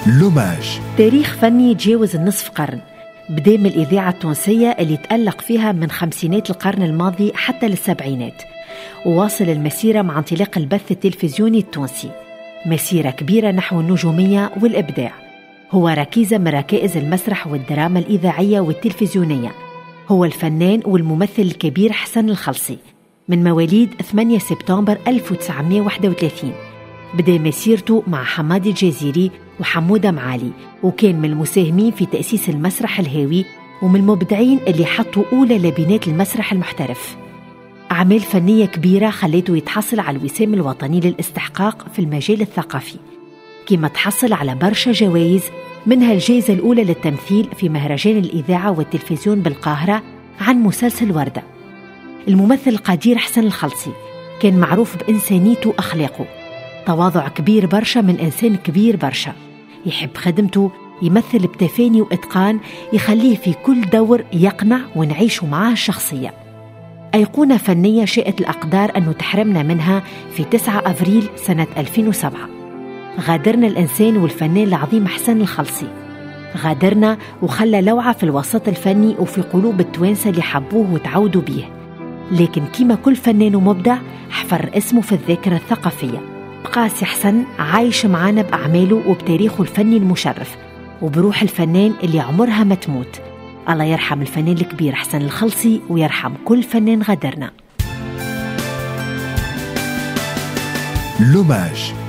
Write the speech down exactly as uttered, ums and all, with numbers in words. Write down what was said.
لوماج تاريخ فني يتجاوز النصف قرن، بدأ من الإذاعة التونسية اللي تألق فيها من خمسينات القرن الماضي حتى للسبعينات، وواصل المسيرة مع انطلاق البث التلفزيوني التونسي، مسيرة كبيرة نحو النجومية والإبداع. هو ركيزة من ركائز المسرح والدراما الإذاعية والتلفزيونية. هو الفنان والممثل الكبير حسن الخلصي، من مواليد ثمانية سبتمبر ألف وتسعمائة وواحد وثلاثين. بدأ مسيرته مع حمادي الجزيري وحمودة معالي، وكان من المساهمين في تأسيس المسرح الهاوي ومن المبدعين اللي حطوا أولى لبنات المسرح المحترف. أعمال فنية كبيرة خليته يتحصل على الوسام الوطني للاستحقاق في المجال الثقافي، كما تحصل على برشا جوائز، منها الجائزة الأولى للتمثيل في مهرجان الإذاعة والتلفزيون بالقاهرة عن مسلسل وردة. الممثل القدير حسن الخلصي كان معروف بإنسانيته وأخلاقه، تواضع كبير برشا من إنسان كبير برشا، يحب خدمته، يمثل بتفاني وإتقان يخليه في كل دور يقنع ونعيشه معاه الشخصية. أيقونة فنية شاءت الأقدار أنه تحرمنا منها في تسعة أفريل سنة ألفين وسبعة. غادرنا الإنسان والفنان العظيم حسن الخلصي، غادرنا وخلى لوعة في الوسط الفني وفي قلوب التوانسة اللي حبوه وتعودوا بيه، لكن كما كل فنان ومبدع حفر اسمه في الذاكرة الثقافية. بقى سي حسن عايش معانا بأعماله وبتاريخه الفني المشرف وبروح الفنان اللي عمرها ما تموت. الله يرحم الفنان الكبير حسن الخلصي ويرحم كل فنان غادرنا. لوماج.